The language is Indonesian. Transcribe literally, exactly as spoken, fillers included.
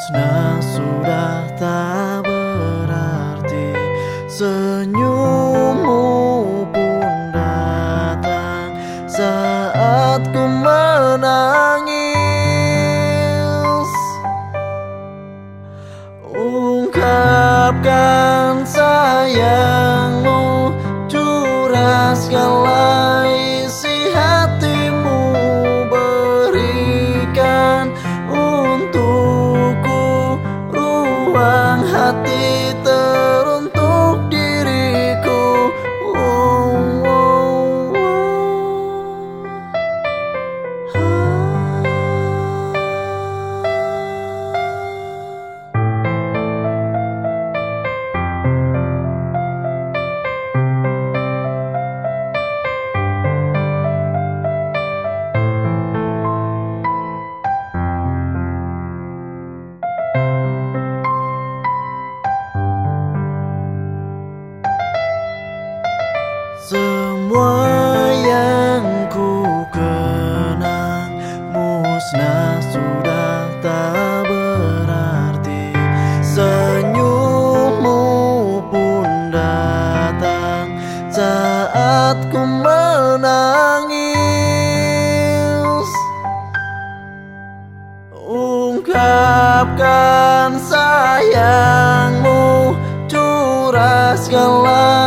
musnah sudah tak berarti. Senyummu pun datang saat ku menangis. Ungkapkan sayangmu, curahkanlah isi hatimu, berikan untukku ruang hati teruntuk diriku. Oh, oh, oh. Semua yang ku kenang musnah sudah tak berarti. Senyummu pun datang saat ku menangis. Ungkapkan sayangmu, curahkanlah